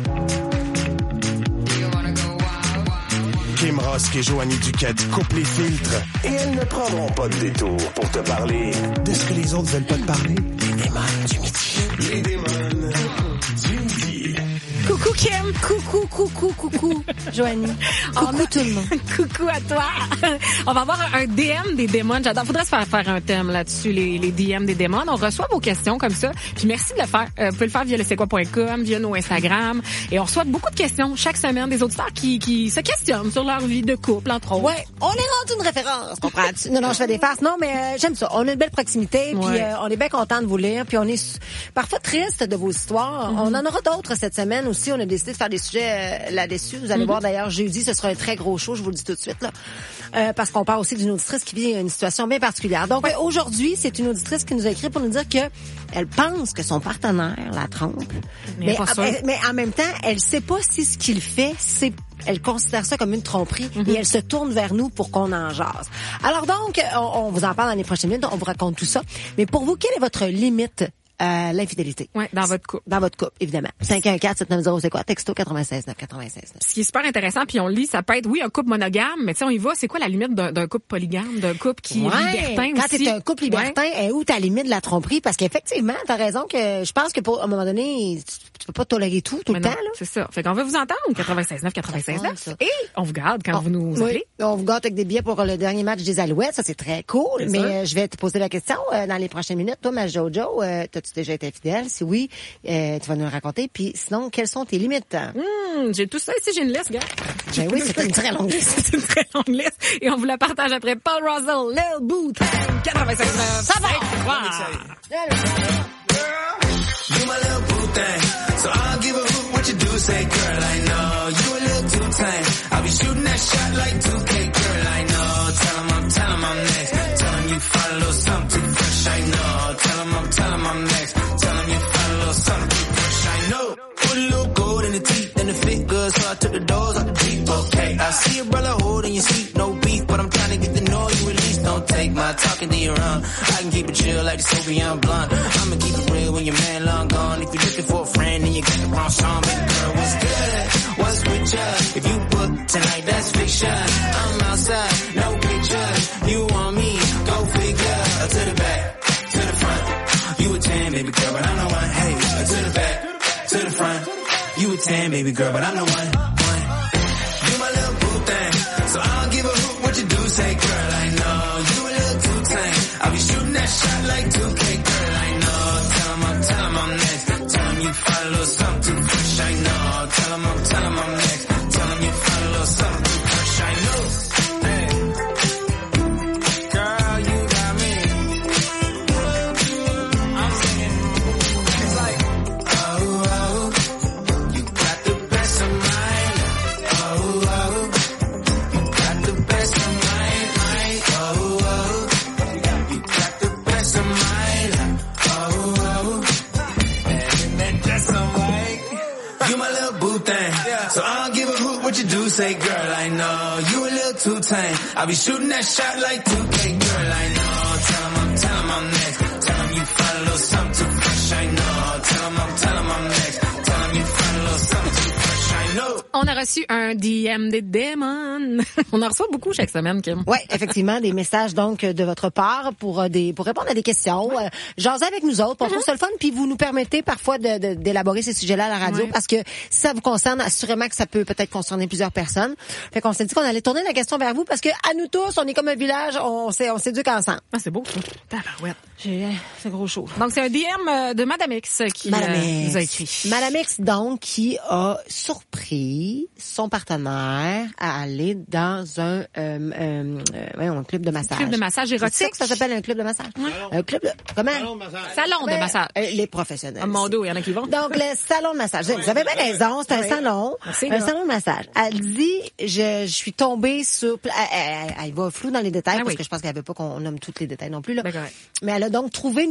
Kim Rosk et Joanie Duquette coupent les filtres et elles ne prendront pas de détour pour te parler de ce que les autres veulent pas te parler. Les démons du midi. Les démons du midi. Coucou Kim, coucou, coucou, coucou Joanie, coucou tout le monde. Coucou à toi. On va avoir un D M des démons. J'adore. Faudrait se faire faire un thème là-dessus, les, les D M des démons. On reçoit vos questions comme ça. Puis merci de le faire. Euh, vous pouvez le faire via le c'est quoi point com, via nos Instagram. Et on reçoit beaucoup de questions chaque semaine des auditeurs qui, qui se questionnent sur leur vie de couple, entre autres. Ouais, on est rendu une référence, comprends-tu? Non, non, je fais des farces. Non, mais euh, j'aime ça. On a une belle proximité, puis Ouais. euh, on est bien content de vous lire, puis on est s- parfois triste de vos histoires. Mm-hmm. On en aura d'autres cette semaine aussi. On a décidé de faire des sujets euh, là-dessus. Vous allez Mm-hmm. voir d'ailleurs jeudi, ce sera un très gros show, je vous le dis tout de suite là, euh, parce qu'on parle aussi d'une auditrice qui vit une situation bien particulière. Donc euh, aujourd'hui, c'est une auditrice qui nous a écrit pour nous dire que elle pense que son partenaire la trompe, Mais mais, pas sûr. elle- mais en même temps, elle sait pas si ce qu'il fait, c'est elle considère ça comme une tromperie et elle se tourne vers nous pour qu'on en jase. Alors donc, on, on vous en parle dans les prochaines minutes, on vous raconte tout ça. Mais pour vous, quelle est votre limite à l'infidélité? Ouais, dans votre couple. Dans votre couple, évidemment. cinq un quatre sept neuf zéro, c'est quoi? Texto quatre-vingt-seize neuf quatre-vingt-seize neuf. Ce qui est super intéressant, puis on le lit, ça peut être, oui, un couple monogame, mais tu sais, on y va, c'est quoi la limite d'un, d'un couple polygame, d'un couple qui est Ouais, libertin quand aussi? t'es un couple libertin, est où ta limite de la tromperie? Parce qu'effectivement, t'as raison que je pense que pour, à un moment donné, tu, tu peux pas tolérer tout, tout Mais le non, temps, là. c'est ça. Fait qu'on veut vous entendre, quatre-vingt-seize neuf, quatre-vingt-seize neuf. Ça. Et on vous garde quand Oh, vous nous oui, appelez. on vous gâte avec des billets pour le dernier match des Alouettes, ça c'est très cool. C'est Mais sûr. euh, je vais te poser la question euh, dans les prochaines minutes. Toi, ma Jojo, euh, t'as-tu déjà été infidèle? Si oui, euh, tu vas nous le raconter. Puis sinon, quelles sont tes limites? Hum, j'ai tout ça ici, j'ai une liste, gars. Ben oui, c'est une très longue liste. C'est une très longue liste. Et on vous la partage après Paul Russell, Lil Boot, quatre-vingt-seize neuf. Ça va! You my little boo thing, so I'll give a hoot what you do. Say, girl, I know you a little too tame. I'll be shooting that shot like two K, girl, I know. Tell 'em I'm, tell 'em I'm next. find a little something too fresh, I know. Tell him I'm, tell him I'm next. Tell him you find a little something too fresh, I know. Put a little gold in the teeth and the fit good, so I took the doors out the deep, okay. I see a brother holding your seat, no beef, but I'm trying to get the noise you release. Don't take my talking to your own. I can keep it chill like the Soviet blunt. I'ma keep it real when your man long gone. If you're looking for a friend and you got the wrong song, baby girl, what's good? What's with ya? If you book tonight, that's fiction. I'm outside, no pictures. You want me? Go figure. To the back, to the front. You a ten, baby girl, but I'm the one. Hey, to the back, to the front. You a ten, baby girl, but I'm the one. one. You my little boo thing, so I don't give a hoot what you do. Say, girl, I know you a little too tame. I'll be shooting that shot like two K, girl, I know. Tell him I'm, tell him I'm next. Tell him you find a little something too fresh, I know. Tell him I'm, tell him I'm next. Tell him you find a little something too fresh, I know. Hey, girl, you got me. I'm singing. It's like, oh, oh, you got the best of mine. Oh, oh, you got the best of mine, mine. Oh, oh, you got the best of mine. Oh, oh, and that dress I'm like, you my little boo thing. So I don't give a hoot what you do. Say, girl, I know you a little too tame. I'll be shooting that shot like two K, girl, I know. Tell him I'm, tell him I'm next. Tell him you find a little something too fresh, I know. Tell him I'm, tell him I'm next. Tell him you find a little something too fresh, I know. On a reçu un D M des démons. On en reçoit beaucoup chaque semaine, Kim. Oui, effectivement, des messages donc de votre part pour euh, des pour répondre à des questions. Euh, jaser avec nous autres, on trouve ça le fun, puis vous nous permettez parfois de, de, d'élaborer ces sujets-là à la radio, ouais. Parce que si ça vous concerne, assurément que ça peut peut-être concerner plusieurs personnes. Fait qu'on s'est dit qu'on allait tourner la question vers vous, parce que à nous tous, on est comme un village, on s'est, on s'éduque ensemble. Ah, c'est beau, ça. Tabarouette. J'ai, c'est gros chaud. Donc, c'est un D M de Madame X qui Madame euh, X. nous a écrit. Madame X, donc, qui a surpris son partenaire à aller dans un, euh, euh, euh, un club de massage. Un club de massage érotique. C'est ça que ça s'appelle un club de massage. Ouais. Un club de, comment? Salon de massage. Salon de massage. Euh, les professionnels. Ah, mon dos, il y en a qui vont. Donc, le salon de massage. Vous avez bien raison, c'est un oui. salon. Merci, un là. salon de massage. Elle dit, je, je suis tombée sur, elle, elle, elle va flou dans les détails, ah, parce oui. que je pense qu'elle veut pas qu'on nomme tous les détails non plus, là. D'accord. Mais elle a donc trouvé